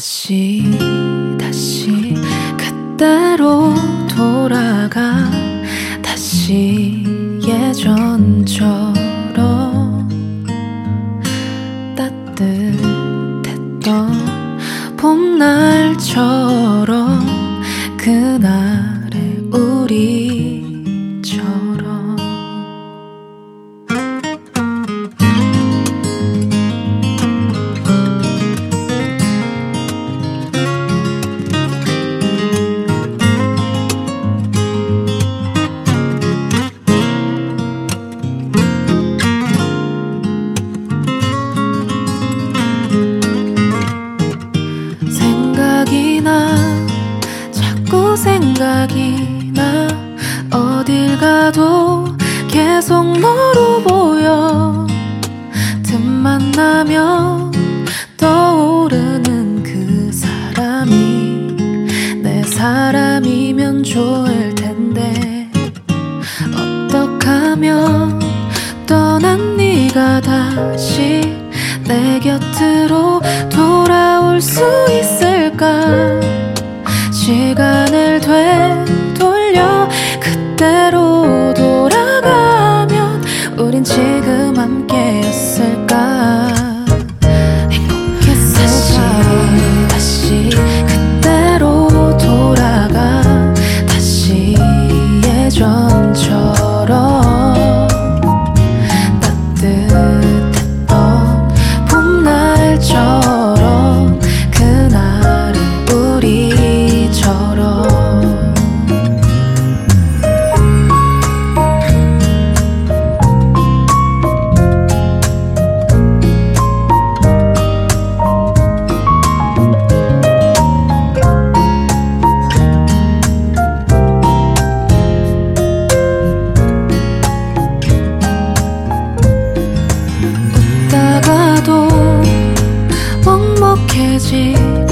다시 그때로 돌아가 다시 예전처럼 따뜻했던 봄날처럼 그날의 우리처럼 자꾸 생각이 나 어딜 가도 계속 너로 보여 틈만 나면 떠오르는 그 사람이 내 사람이면 좋을 텐데 어떡하면 떠난 네가 다시 내 곁으로 돌아올 수 있을까 시간을 되돌려 그때로 돌아가면 우린 지금 함께였을까 행복했을까 다시 그때로 돌아가 다시 예전처럼 따뜻했던 봄날처럼 그날의 우리처럼 웃다가도 먹먹해지